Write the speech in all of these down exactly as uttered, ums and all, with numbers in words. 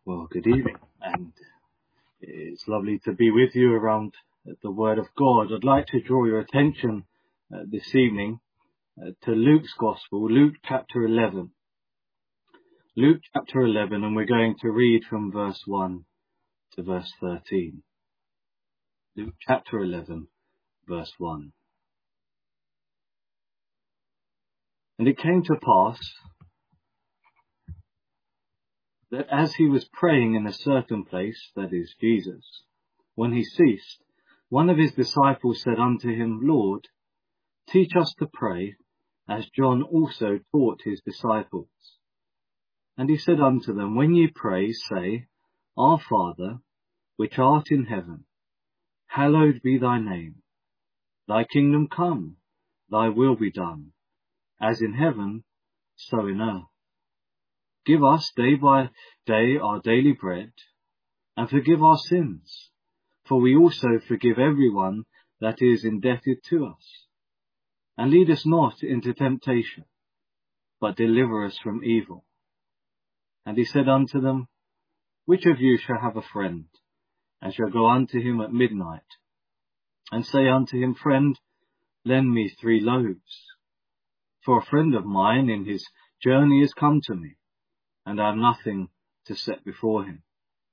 Well, good evening, and it's lovely to be with you around the Word of God. I'd like to draw your attention uh, this evening uh, to Luke's Gospel, Luke chapter eleven. Luke chapter eleven, and we're going to read from verse one to verse thirteen. Luke chapter eleven, verse one. And it came to pass that as he was praying in a certain place, that is Jesus, when he ceased, one of his disciples said unto him, Lord, teach us to pray, as John also taught his disciples. And he said unto them, When ye pray, say, Our Father, which art in heaven, hallowed be thy name. Thy kingdom come, thy will be done, as in heaven, so in earth. Give us day by day our daily bread, and forgive our sins, for we also forgive everyone that is indebted to us. And lead us not into temptation, but deliver us from evil. And he said unto them, Which of you shall have a friend, and shall go unto him at midnight, and say unto him, Friend, lend me three loaves? For a friend of mine in his journey is come to me, and I have nothing to set before him.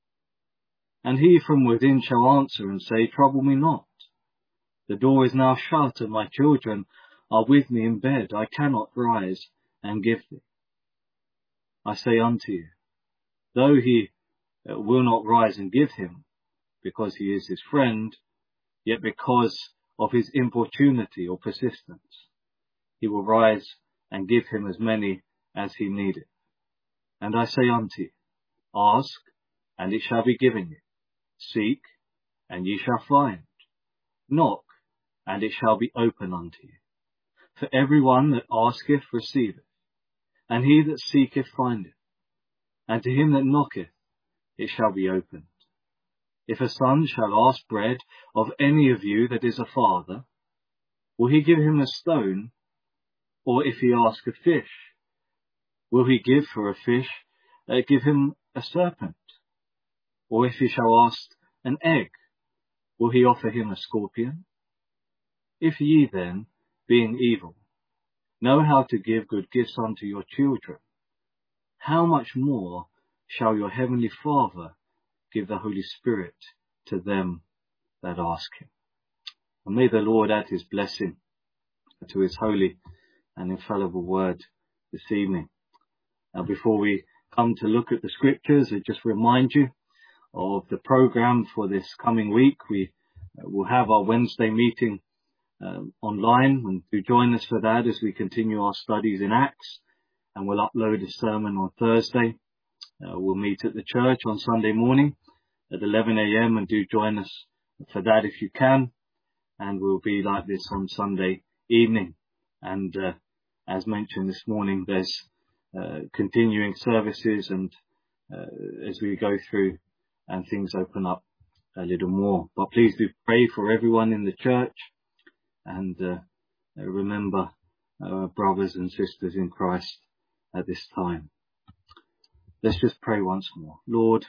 And he from within shall answer and say, Trouble me not. The door is now shut, and my children are with me in bed. I cannot rise and give thee. I say unto you, though he will not rise and give him, because he is his friend, yet because of his importunity or persistence, he will rise and give him as many as he needeth. And I say unto you, Ask, and it shall be given you. Seek, and ye shall find. Knock, and it shall be opened unto you. For every one that asketh receiveth, and he that seeketh findeth, and to him that knocketh it shall be opened. If a son shall ask bread of any of you that is a father, will he give him a stone? Or if he ask a fish, will he give for a fish, uh, give him a serpent? Or if he shall ask an egg, will he offer him a scorpion? If ye then, being evil, know how to give good gifts unto your children, how much more shall your heavenly Father give the Holy Spirit to them that ask him? And may the Lord add his blessing to his holy and infallible word this evening. Now, before we come to look at the scriptures, I just remind you of the program for this coming week. We will have our Wednesday meeting uh, online, and do join us for that as we continue our studies in Acts, and we'll upload a sermon on Thursday. Uh, we'll meet at the church on Sunday morning at eleven a.m. and do join us for that if you can, and we'll be like this on Sunday evening. And uh, as mentioned this morning, there's uh, continuing services and uh, as we go through and things open up a little more. But please do pray for everyone in the church, and uh, remember our brothers and sisters in Christ at this time. Let's just pray once more. Lord,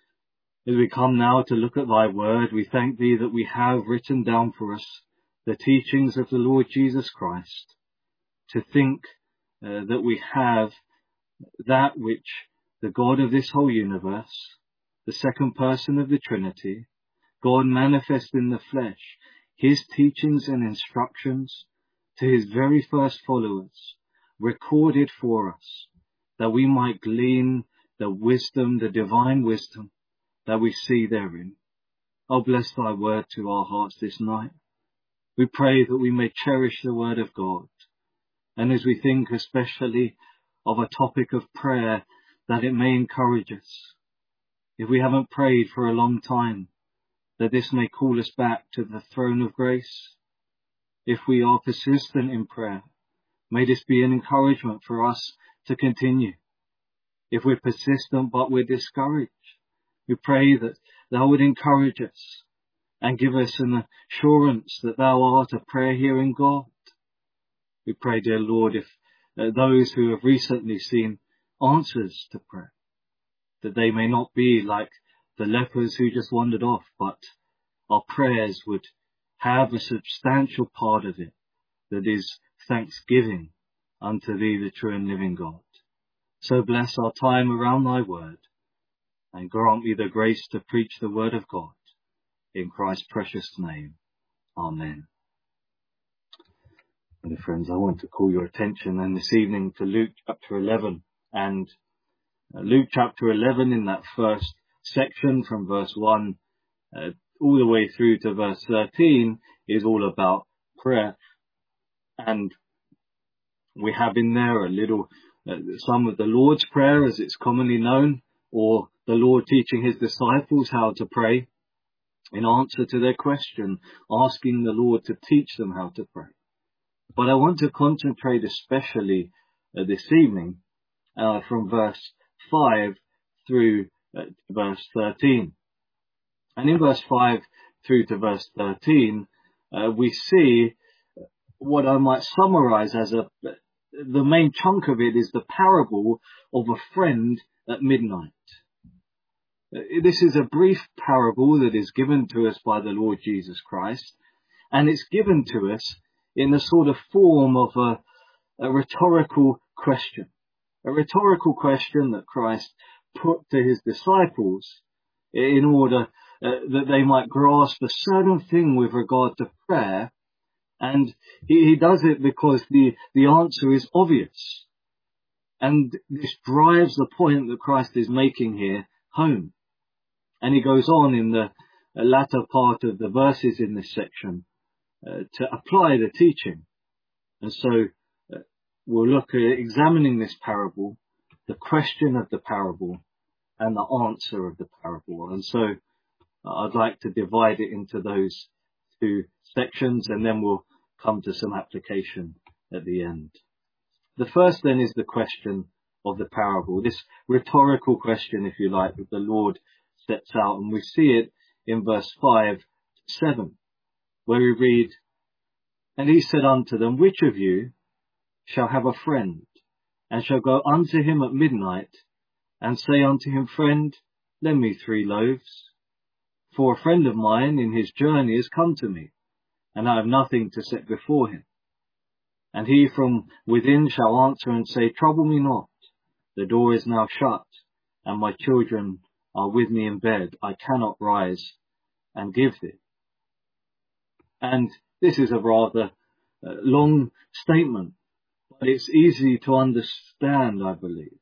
as we come now to look at thy word, we thank thee that we have written down for us the teachings of the Lord Jesus Christ, to think uh, that we have that which the God of this whole universe, the second person of the Trinity, God manifest in the flesh, his teachings and instructions to his very first followers, recorded for us, that we might glean the wisdom, the divine wisdom that we see therein. Oh, bless thy word to our hearts this night. We pray that we may cherish the word of God. And as we think especially of a topic of prayer, that it may encourage us. If we haven't prayed for a long time, that this may call us back to the throne of grace. If we are persistent in prayer, may this be an encouragement for us to continue. If we're persistent but we're discouraged, we pray that thou would encourage us and give us an assurance that thou art a prayer-hearing God. We pray, dear Lord, if uh, those who have recently seen answers to prayer, that they may not be like the lepers who just wandered off, but our prayers would have a substantial part of it that is thanksgiving unto thee, the true and living God. So bless our time around thy word, and grant me the grace to preach the word of God. In Christ's precious name. Amen. And friends, I want to call your attention then this evening to Luke chapter eleven. And Luke chapter eleven, in that first section from verse one uh, all the way through to verse thirteen, is all about prayer. And we have in there a little, uh, some of the Lord's Prayer as it's commonly known, or the Lord teaching his disciples how to pray in answer to their question, asking the Lord to teach them how to pray. But I want to concentrate especially uh, this evening uh, from verse five through uh, verse thirteen. And in verse five through to verse thirteen, uh, we see what I might summarize as a, the main chunk of it is the parable of a friend at midnight. This is a brief parable that is given to us by the Lord Jesus Christ, and it's given to us in the sort of form of a, a rhetorical question. A rhetorical question that Christ put to his disciples in order uh, that they might grasp a certain thing with regard to prayer. And he, he does it because the, the answer is obvious. And this drives the point that Christ is making here home. And he goes on in the latter part of the verses in this section uh, to apply the teaching. And so uh, we'll look at examining this parable, the question of the parable, and the answer of the parable. And so uh, I'd like to divide it into those two sections, and then we'll come to some application at the end. The first then is the question of the parable, this rhetorical question, if you like, that the Lord sets out, and we see it in verse five to seven, where we read, "And he said unto them, Which of you shall have a friend, and shall go unto him at midnight, and say unto him, Friend, lend me three loaves? For a friend of mine in his journey is come to me, and I have nothing to set before him. And he from within shall answer and say, Trouble me not, the door is now shut, and my children are with me in bed. I cannot rise and give thee." And this is a rather uh, long statement, but it's easy to understand, I believe.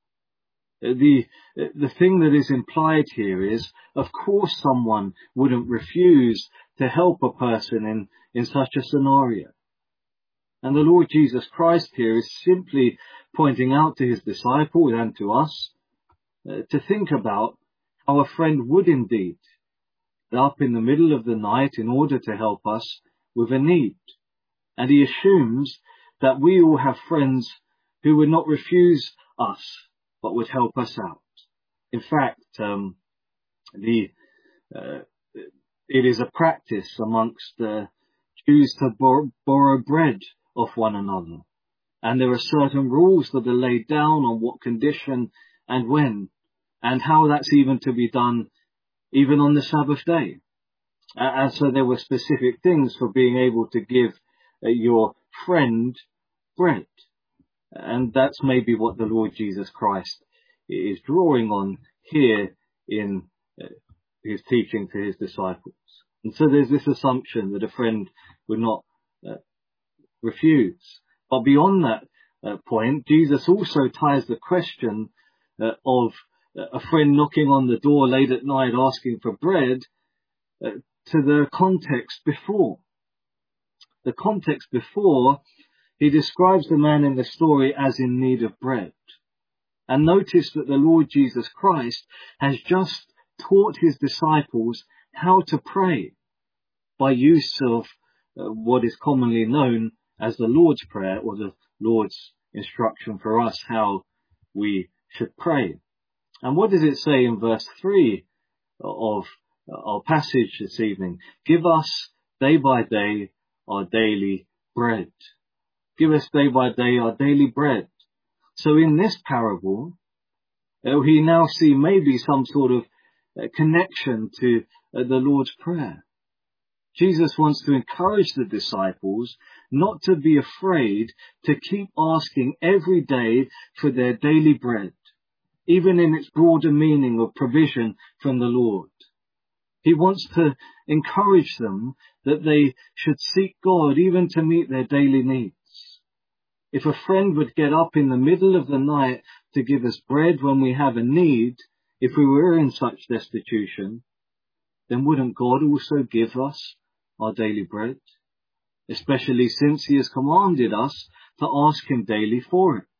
The, the thing that is implied here is, of course, someone wouldn't refuse to help a person in, in such a scenario. And the Lord Jesus Christ here is simply pointing out to his disciples and to us uh, to think about how a friend would indeed get up in the middle of the night in order to help us with a need. And he assumes that we all have friends who would not refuse us, but would help us out. In fact, um, the uh, it is a practice amongst uh, Jews to bor- borrow bread of one another. And there are certain rules that are laid down on what condition and when, and how that's even to be done even on the Sabbath day. And so there were specific things for being able to give uh, your friend bread. And that's maybe what the Lord Jesus Christ is drawing on here in uh, his teaching to his disciples. And so there's this assumption that a friend would not uh, refuse. But beyond that uh, point, Jesus also ties the question uh, of uh, a friend knocking on the door late at night asking for bread uh, to the context before. The context before, he describes the man in the story as in need of bread. And notice that the Lord Jesus Christ has just taught his disciples how to pray by use of uh, what is commonly known as the Lord's Prayer, or the Lord's instruction for us how we should pray. And what does it say in verse three of our passage this evening? Give us day by day our daily bread. Give us day by day our daily bread. So in this parable, Uh, we now see maybe some sort of uh, connection to uh, the Lord's Prayer. Jesus wants to encourage the disciples not to be afraid to keep asking every day for their daily bread, even in its broader meaning of provision from the Lord. He wants to encourage them that they should seek God even to meet their daily needs. If a friend would get up in the middle of the night to give us bread when we have a need, if we were in such destitution, then wouldn't God also give us our daily bread? Especially since he has commanded us to ask him daily for it.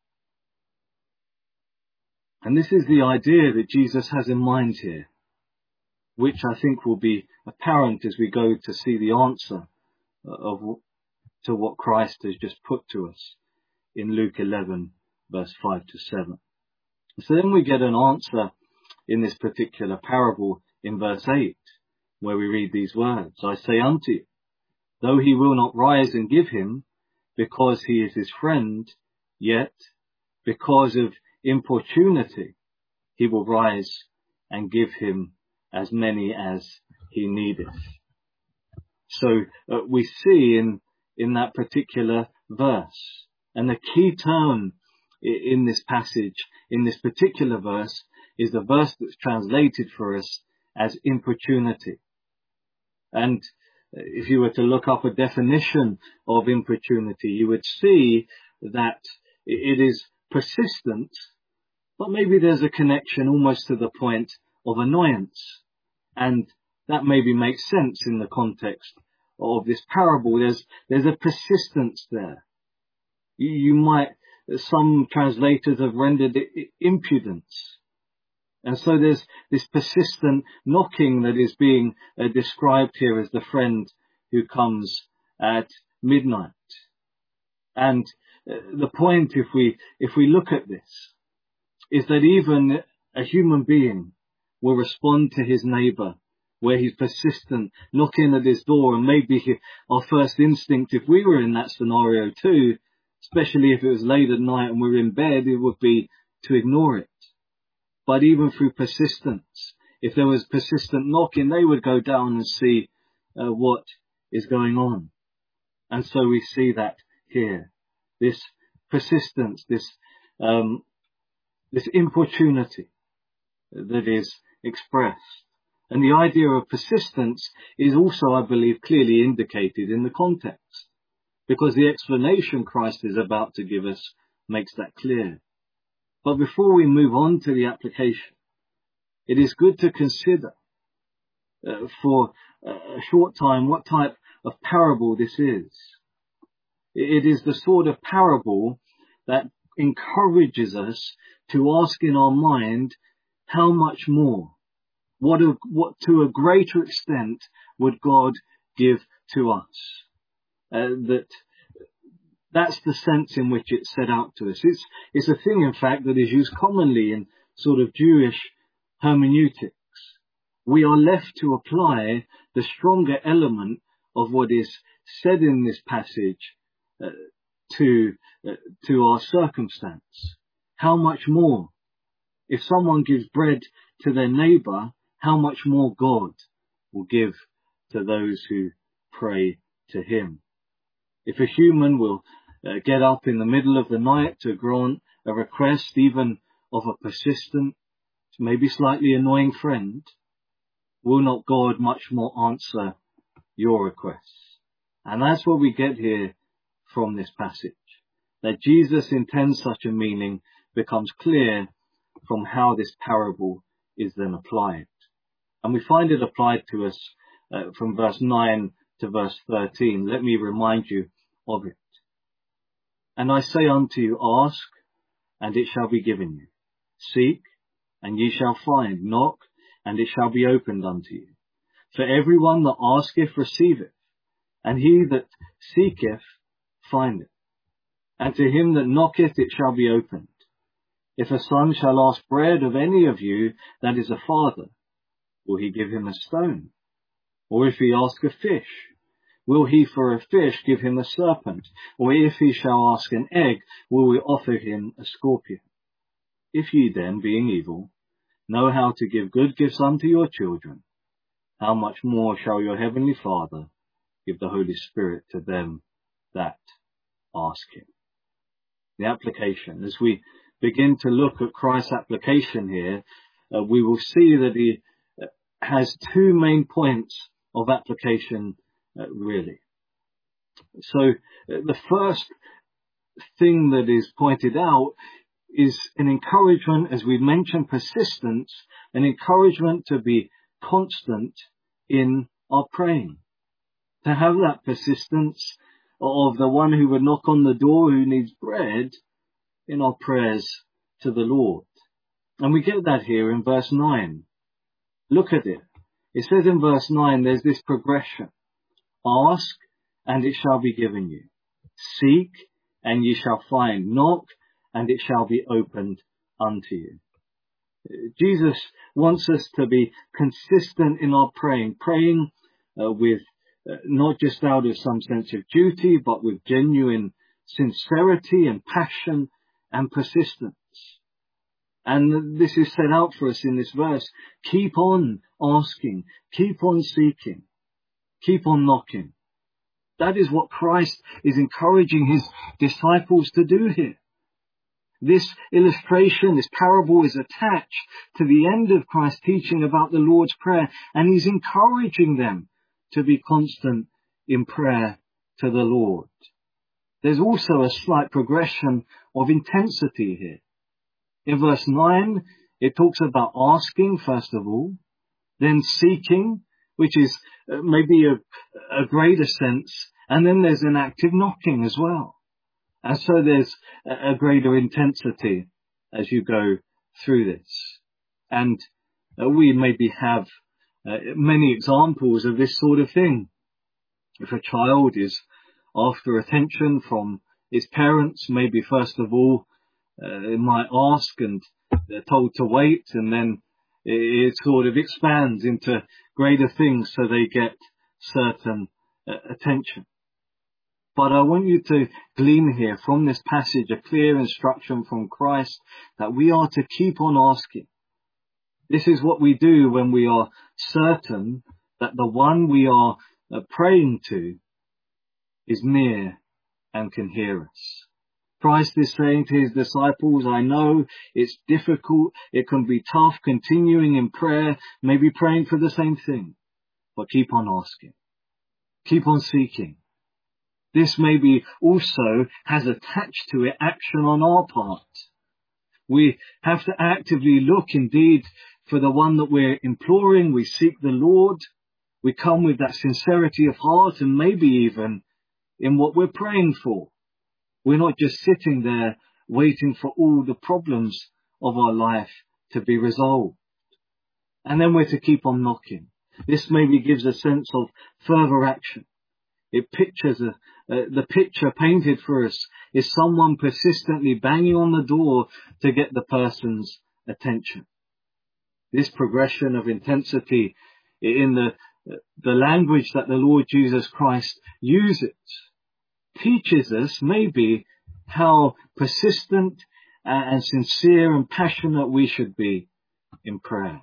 And this is the idea that Jesus has in mind here, which I think will be apparent as we go to see the answer of to what Christ has just put to us in Luke eleven, verse five to seven. So then we get an answer in this particular parable in verse eight, where we read these words, I say unto you, though he will not rise and give him, because he is his friend, yet, because of importunity, he will rise and give him as many as he needeth. So uh, we see in, in that particular verse, and the key term in this passage, in this particular verse, is the verse that's translated for us as importunity. And if you were to look up a definition of importunity, you would see that it is persistent, but maybe there's a connection almost to the point of annoyance. And that maybe makes sense in the context of this parable. There's, there's a persistence there. You, you might, some translators have rendered it impudence. And so there's this persistent knocking that is being uh, described here as the friend who comes at midnight. And uh, the point, if we, if we look at this, is that even a human being will respond to his neighbour where he's persistent, knocking at his door, and maybe he, our first instinct, if we were in that scenario too, especially if it was late at night and we're in bed, it would be to ignore it. But even through persistence, if there was persistent knocking, they would go down and see uh, what is going on. And so we see that here, this persistence, this um, this importunity that is expressed. And the idea of persistence is also, I believe, clearly indicated in the context, because the explanation Christ is about to give us makes that clear. But before we move on to the application, it is good to consider uh, for a short time what type of parable this is. It is the sort of parable that encourages us to ask in our mind, how much more, what, a, what to a greater extent would God give to us? Uh, that That's the sense in which it's set out to us. It's, it's a thing, in fact, that is used commonly in sort of Jewish hermeneutics. We are left to apply the stronger element of what is said in this passage uh, to, uh, to our circumstance. How much more? If someone gives bread to their neighbour, how much more God will give to those who pray to him? If a human will Uh, get up in the middle of the night to grant a request, even of a persistent, maybe slightly annoying friend, will not God much more answer your requests? And that's what we get here from this passage. That Jesus intends such a meaning becomes clear from how this parable is then applied. And we find it applied to us uh, from verse nine to verse thirteen. Let me remind you of it. And I say unto you, ask, and it shall be given you. Seek, and ye shall find. Knock, and it shall be opened unto you. For everyone that asketh receiveth, and he that seeketh findeth. And to him that knocketh it shall be opened. If a son shall ask bread of any of you that is a father, will he give him a stone? Or if he ask a fish, will he for a fish give him a serpent? Or if he shall ask an egg, will we offer him a scorpion? If ye then, being evil, know how to give good gifts unto your children, how much more shall your heavenly Father give the Holy Spirit to them that ask him? The application. As we begin to look at Christ's application here, uh, we will see that he uh, has two main points of application, uh, really. So uh, the first thing that is pointed out is an encouragement, as we mentioned, persistence, an encouragement to be constant in our praying, to have that persistence of the one who would knock on the door who needs bread in our prayers to the Lord. And we get that here in verse nine. Look at it. It says in verse nine, there's this progression. Ask, and it shall be given you. Seek, and ye shall find. Knock, and it shall be opened unto you. Jesus wants us to be consistent in our praying, praying uh, with uh, not just out of some sense of duty, but with genuine sincerity and passion and persistence. And this is set out for us in this verse. Keep on asking, keep on seeking, keep on knocking. That is what Christ is encouraging his disciples to do here. This illustration, this parable is attached to the end of Christ's teaching about the Lord's Prayer, and he's encouraging them to be constant in prayer to the Lord. There's also a slight progression of intensity here. In verse nine, it talks about asking, first of all, then seeking, which is maybe a, a greater sense, and then there's an active knocking as well. And so there's a greater intensity as you go through this. And uh, we maybe have uh, many examples of this sort of thing. If a child is after attention from his parents, maybe first of all, uh, they might ask and they're told to wait, and then it, it sort of expands into greater things so they get certain uh, attention. But I want you to glean here from this passage a clear instruction from Christ that we are to keep on asking. This is what we do when we are certain that the one we are praying to is near and can hear us. Christ is saying to his disciples, I know it's difficult, it can be tough continuing in prayer, maybe praying for the same thing, but keep on asking. Keep on seeking. This maybe also has attached to it action on our part. We have to actively look indeed for the one that we're imploring. We seek the Lord. We come with that sincerity of heart and maybe even in what we're praying for. We're not just sitting there waiting for all the problems of our life to be resolved. And then we're to keep on knocking. This maybe gives a sense of further action. It pictures a, uh, the picture painted for us is someone persistently banging on the door to get the person's attention. This progression of intensity in the, the language that the Lord Jesus Christ uses teaches us maybe how persistent and sincere and passionate we should be in prayer.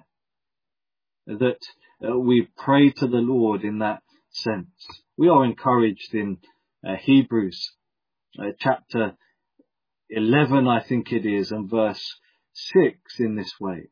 That uh, we pray to the Lord in that sense. We are encouraged in uh, Hebrews uh, chapter eleven, I think it is, and verse six in this way,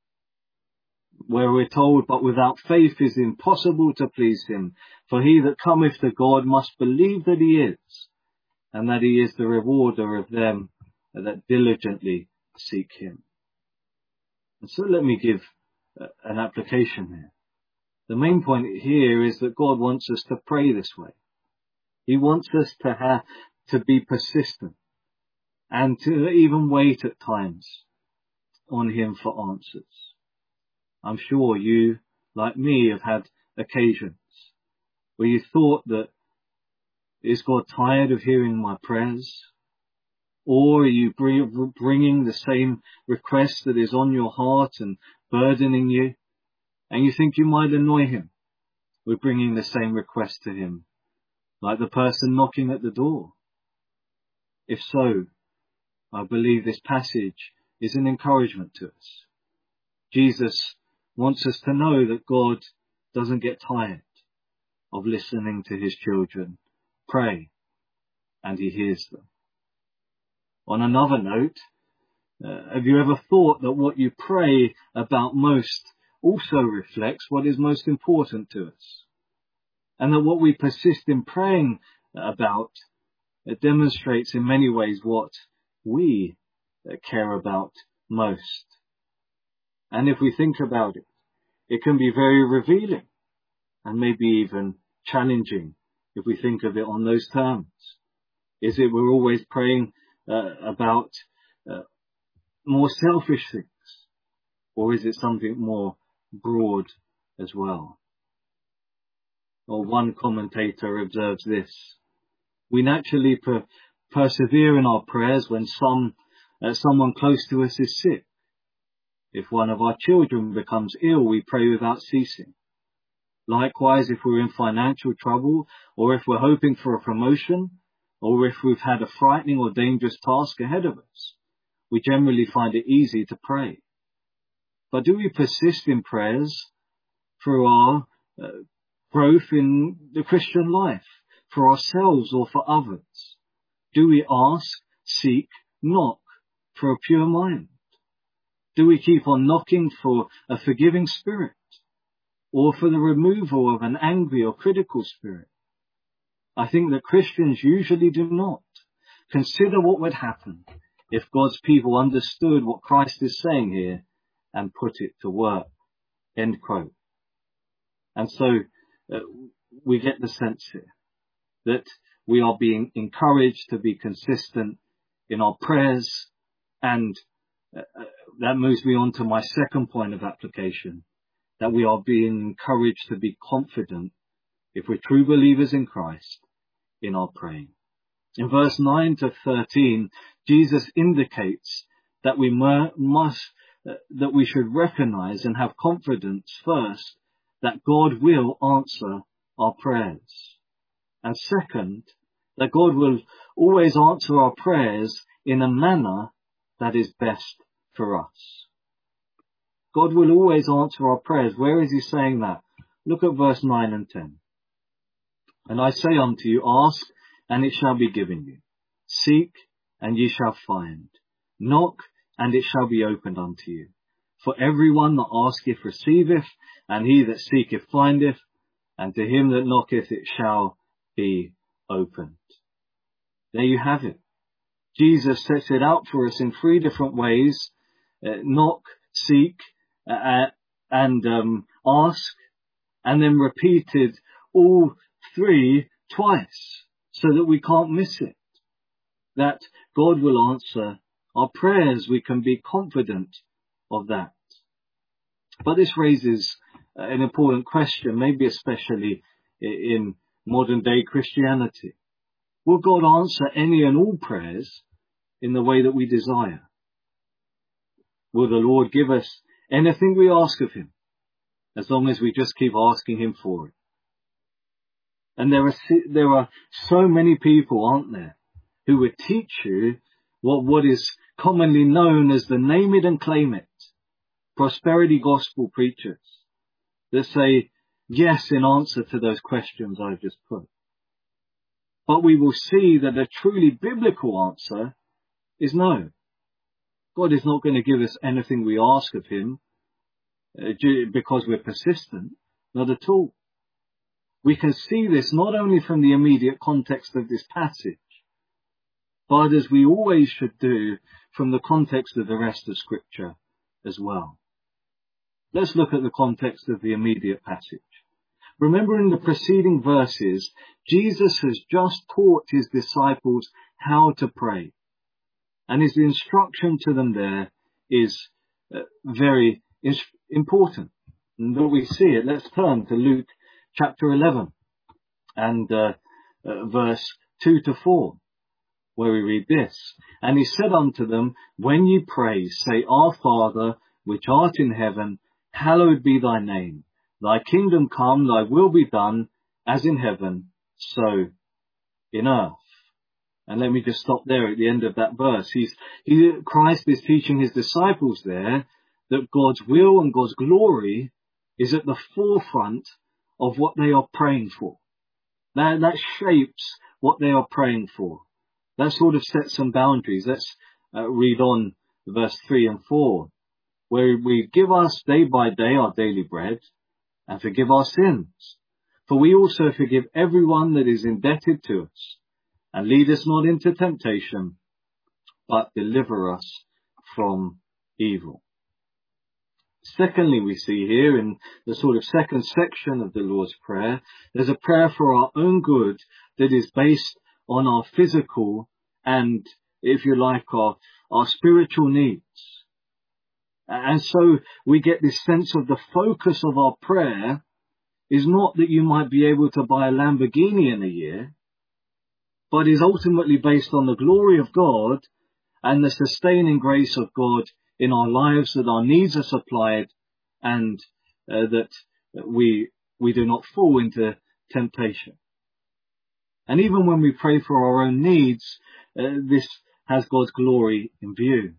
where we're told, but without faith is impossible to please him, for he that cometh to God must believe that he is, and that he is the rewarder of them that diligently seek him. And so let me give uh, an application here. The main point here is that God wants us to pray this way. He wants us to have to be persistent and to even wait at times on him for answers. I'm sure you, like me, have had occasions where you thought that, is God tired of hearing my prayers? Or are you bringing the same request that is on your heart and burdening you? And you think you might annoy him with bringing the same request to him, like the person knocking at the door. If so, I believe this passage is an encouragement to us. Jesus wants us to know that God doesn't get tired of listening to his children pray, and he hears them. On another note, uh, have you ever thought that what you pray about most also reflects what is most important to us? And that what we persist in praying about it demonstrates in many ways what we care about most. And if we think about it, it can be very revealing and maybe even challenging if we think of it on those terms. Is it we're always praying uh, about uh, more selfish things? Or is it something more broad as well? Or one commentator observes this: we naturally per- persevere in our prayers when some uh, someone close to us is sick. If one of our children becomes ill, we pray without ceasing. Likewise, if we're in financial trouble, or if we're hoping for a promotion, or if we've had a frightening or dangerous task ahead of us, we generally find it easy to pray. But do we persist in prayers for our uh, growth in the Christian life, for ourselves or for others? Do we ask, seek, knock for a pure mind? Do we keep on knocking for a forgiving spirit, or for the removal of an angry or critical spirit? I think that Christians usually do not. Consider what would happen if God's people understood what Christ is saying here and put it to work. End quote. And so uh, we get the sense here that we are being encouraged to be consistent in our prayers, and uh, that moves me on to my second point of application, that we are being encouraged to be confident, if we're true believers in Christ, in our praying. In verse nine to thirteen, Jesus indicates that we must, uh, that we should recognize and have confidence first that God will answer our prayers. And second, that God will always answer our prayers in a manner that is best for us. God will always answer our prayers. Where is he saying that? Look at verse nine and ten. And I say unto you, ask, and it shall be given you. Seek, and ye shall find. Knock, and it shall be opened unto you. For everyone that asketh receiveth, and he that seeketh findeth, and to him that knocketh it shall be opened. There you have it. Jesus sets it out for us in three different ways: uh, knock, seek, uh, and um, ask, and then repeated all three twice so that we can't miss it. That God will answer our prayers. We can be confident of that. But this raises an important question, maybe especially in modern day Christianity. Will God answer any and all prayers in the way that we desire? Will the Lord give us anything we ask of him, as long as we just keep asking him for it? And there are there are so many people, aren't there, who would teach you what, what is commonly known as the name it and claim it, prosperity gospel preachers, that say yes in answer to those questions I've just put. But we will see that a truly biblical answer is no. God is not going to give us anything we ask of him uh, because we're persistent. Not at all. We can see this not only from the immediate context of this passage, but as we always should do, from the context of the rest of Scripture as well. Let's look at the context of the immediate passage. Remember, in the preceding verses, Jesus has just taught his disciples how to pray. And his instruction to them there is uh, very is important. And when we see it, let's turn to Luke chapter eleven and uh, uh, verse two to four, where we read this. And he said unto them, when ye pray, say, Our Father, which art in heaven, hallowed be thy name. Thy kingdom come, thy will be done, as in heaven, so in earth. And let me just stop there at the end of that verse. He's, he, Christ is teaching his disciples there that God's will and God's glory is at the forefront of what they are praying for. That, that shapes what they are praying for. That sort of sets some boundaries. Let's uh, read on verse three and four, where we give us day by day our daily bread and forgive our sins. For we also forgive everyone that is indebted to us. And lead us not into temptation, but deliver us from evil. Secondly, we see here in the sort of second section of the Lord's Prayer, there's a prayer for our own good that is based on our physical and, if you like, our, our spiritual needs. And so we get this sense of the focus of our prayer is not that you might be able to buy a Lamborghini in a year, but is ultimately based on the glory of God and the sustaining grace of God in our lives, that our needs are supplied and uh, that we we do not fall into temptation. And even when we pray for our own needs, uh, this has God's glory in view.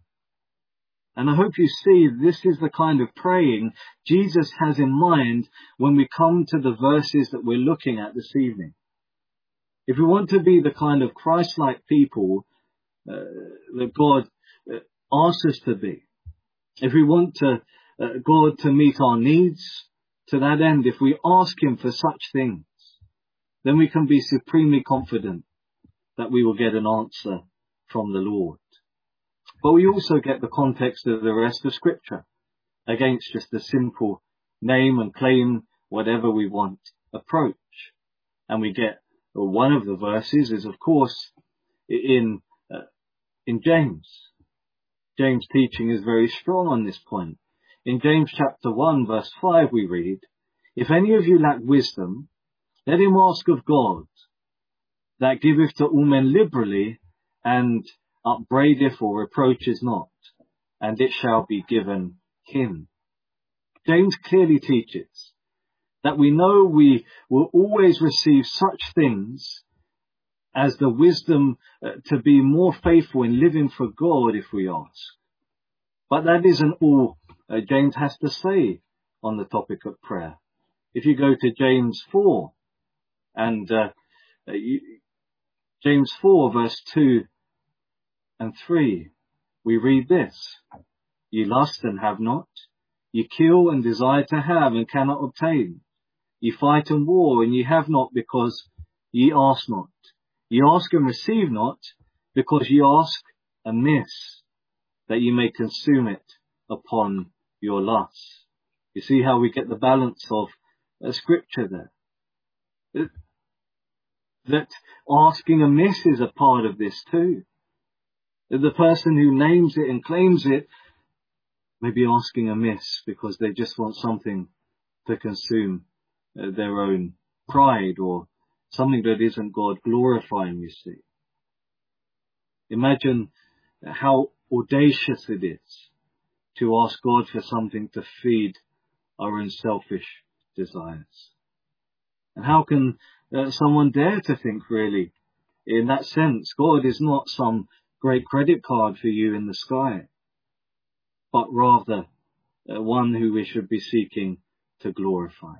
And I hope you see this is the kind of praying Jesus has in mind when we come to the verses that we're looking at this evening. If we want to be the kind of Christ-like people uh, that God uh, asks us to be, if we want to, uh, God to meet our needs, to that end, if we ask him for such things, then we can be supremely confident that we will get an answer from the Lord. But we also get the context of the rest of Scripture against just a simple name and claim whatever we want approach. And we get one of the verses is, of course, in uh, in James. James' teaching is very strong on this point. In James chapter one, verse five, we read, "If any of you lack wisdom, let him ask of God, that giveth to all men liberally, and upbraideth or reproaches not, and it shall be given him." James clearly teaches that we know we will always receive such things as the wisdom uh, to be more faithful in living for God if we ask. But that isn't all uh, James has to say on the topic of prayer. If you go to James four, and uh, you, James four verse two and three, we read this: "Ye lust and have not, ye kill and desire to have and cannot obtain. Ye fight and war, and ye have not because ye ask not. Ye ask and receive not, because ye ask amiss, that ye may consume it upon your lusts." You see how we get the balance of uh, Scripture there. That asking amiss is a part of this too. That the person who names it and claims it may be asking amiss because they just want something to consume uh, their own pride, or something that isn't God glorifying, you see. Imagine how audacious it is to ask God for something to feed our own selfish desires. And how can uh, someone dare to think, really, in that sense? God is not some great credit card for you in the sky, but rather uh, one who we should be seeking to glorify.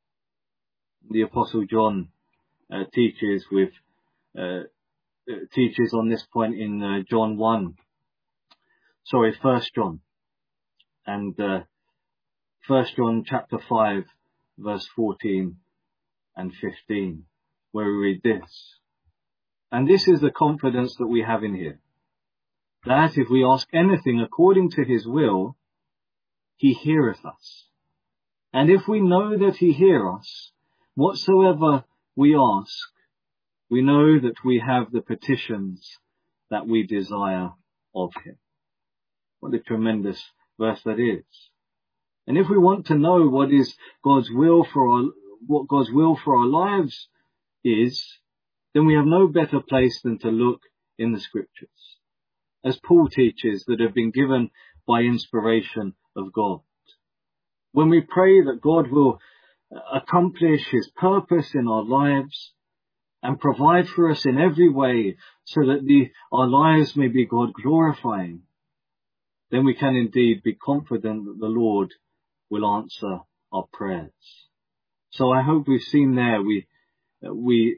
The Apostle John uh, teaches with uh, teaches on this point in uh, John one, sorry, First John, and uh, First John chapter five, verse fourteen and fifteen, where we read this: "And this is the confidence that we have in him, that if we ask anything according to his will, he heareth us. And if we know that he hear us, whatsoever we ask, we know that we have the petitions that we desire of him." What a tremendous verse that is. And if we want to know what is God's will for our, what God's will for our lives is, then we have no better place than to look in the Scriptures, as Paul teaches, that have been given by inspiration of God. When we pray that God will accomplish his purpose in our lives, and provide for us in every way so that the, our lives may be God glorifying, then we can indeed be confident that the Lord will answer our prayers. So I hope we've seen there we, we,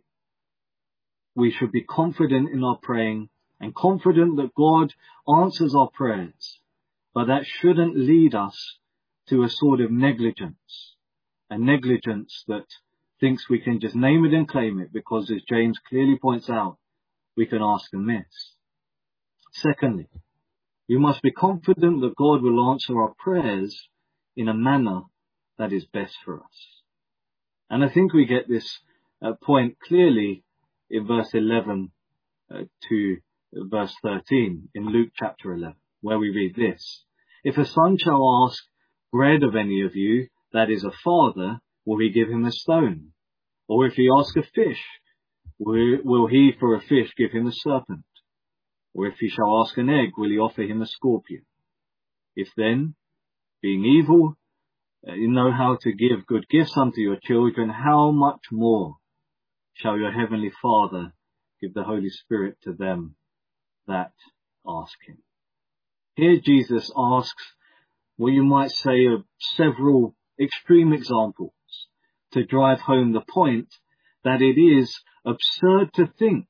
we should be confident in our praying and confident that God answers our prayers, but that shouldn't lead us to a sort of negligence, a negligence that thinks we can just name it and claim it because, as James clearly points out, we can ask amiss. Secondly, we must be confident that God will answer our prayers in a manner that is best for us. And I think we get this uh, point clearly in verse eleven uh, to verse thirteen in Luke chapter eleven, where we read this: If a son shall ask bread of any of you, that is a father, will he give him a stone? Or if he ask a fish, will, will he for a fish give him a serpent? Or if he shall ask an egg, will he offer him a scorpion? If then, being evil, uh, you know how to give good gifts unto your children, how much more shall your heavenly Father give the Holy Spirit to them that ask him? Here Jesus asks what you might say of several extreme examples to drive home the point that it is absurd to think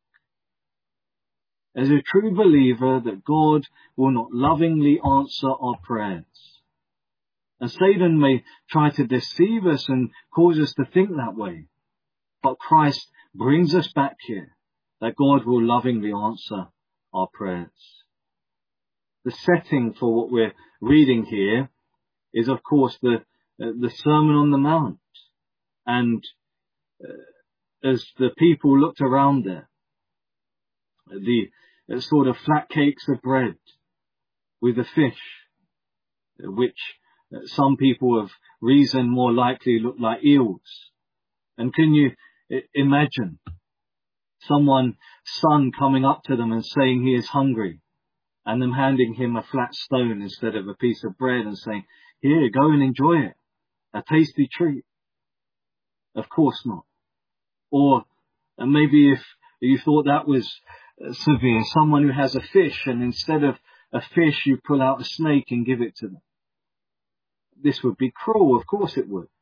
as a true believer that God will not lovingly answer our prayers. And Satan may try to deceive us and cause us to think that way. But Christ brings us back here that God will lovingly answer our prayers. The setting for what we're reading here is, of course, the uh, the Sermon on the Mount. And uh, as the people looked around there, the uh, sort of flat cakes of bread with the fish, uh, which uh, some people have reasoned more likely look like eels. And can you uh, imagine someone's son coming up to them and saying he is hungry, and them handing him a flat stone instead of a piece of bread and saying, here, go and enjoy it, a tasty treat? Of course not. Or uh, maybe if you thought that was uh, severe, someone who has a fish and instead of a fish you pull out a snake and give it to them. This would be cruel, of course it would.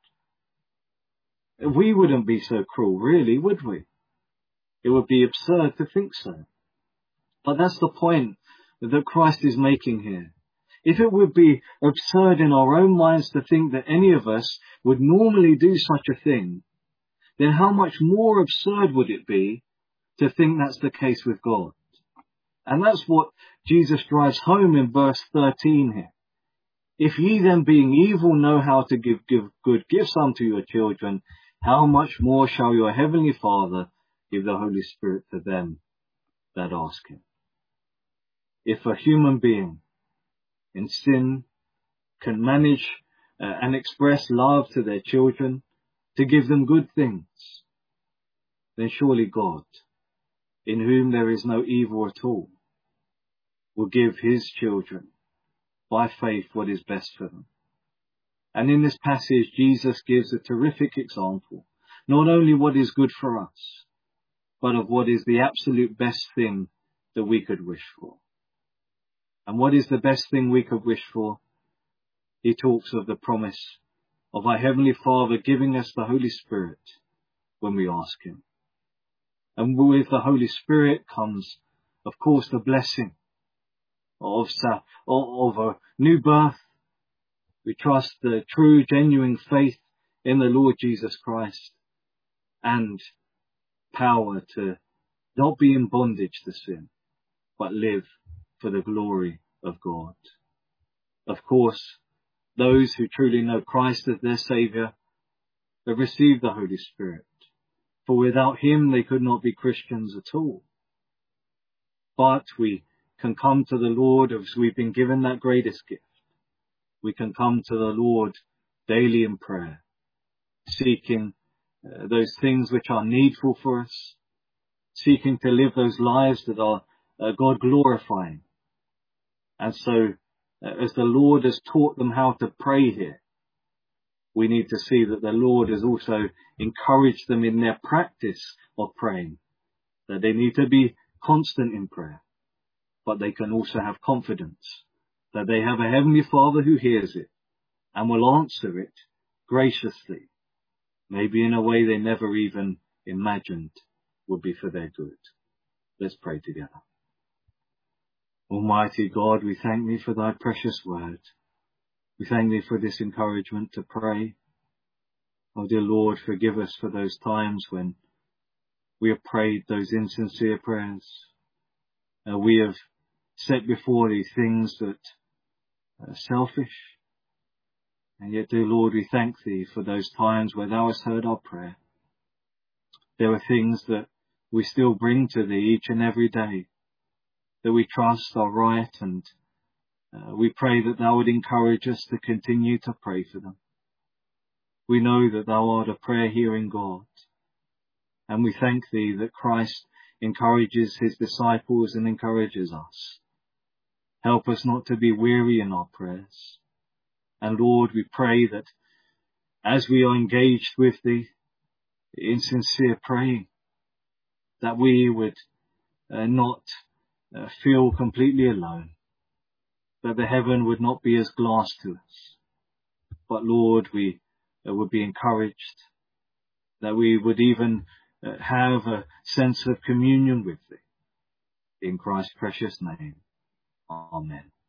We wouldn't be so cruel, really, would we? It would be absurd to think so. But that's the point that Christ is making here. If it would be absurd in our own minds to think that any of us would normally do such a thing, then how much more absurd would it be to think that's the case with God? And that's what Jesus drives home in verse thirteen here. If ye then, being evil, know how to give, give good gifts unto your children, how much more shall your heavenly Father give the Holy Spirit to them that ask him? If a human being in sin can manage uh, and express love to their children, to give them good things, then surely God, in whom there is no evil at all, will give his children by faith what is best for them. And in this passage, Jesus gives a terrific example, not only what is good for us, but of what is the absolute best thing that we could wish for. And what is the best thing we could wish for? He talks of the promise of our Heavenly Father giving us the Holy Spirit when we ask him. And with the Holy Spirit comes, of course, the blessing of, of a new birth. We trust the true, genuine faith in the Lord Jesus Christ and power to not be in bondage to sin, but live for the glory of God. Of course, those who truly know Christ as their Saviour have received the Holy Spirit, for without him they could not be Christians at all. But we can come to the Lord as we've been given that greatest gift. We can come to the Lord daily in prayer, seeking uh, those things which are needful for us, seeking to live those lives that are uh, God glorifying. And so, uh, as the Lord has taught them how to pray here, we need to see that the Lord has also encouraged them in their practice of praying that they need to be constant in prayer, but they can also have confidence that they have a Heavenly Father who hears it and will answer it graciously, maybe in a way they never even imagined would be for their good. Let's pray together. Almighty God, we thank Thee for Thy precious word. We thank Thee for this encouragement to pray. Oh dear Lord, forgive us for those times when we have prayed those insincere prayers. Uh, we have set before Thee things that are selfish. And yet, dear Lord, we thank Thee for those times where Thou hast heard our prayer. There are things that we still bring to Thee each and every day, that we trust are right, and uh, we pray that Thou would encourage us to continue to pray for them. We know that Thou art a prayer-hearing God, and we thank Thee that Christ encourages His disciples and encourages us. Help us not to be weary in our prayers. And Lord, we pray that as we are engaged with Thee in sincere praying, that we would uh, not uh, feel completely alone, that the heaven would not be as glass to us, but Lord, we uh, would be encouraged, that we would even uh, have a sense of communion with Thee. In Christ's precious name, amen.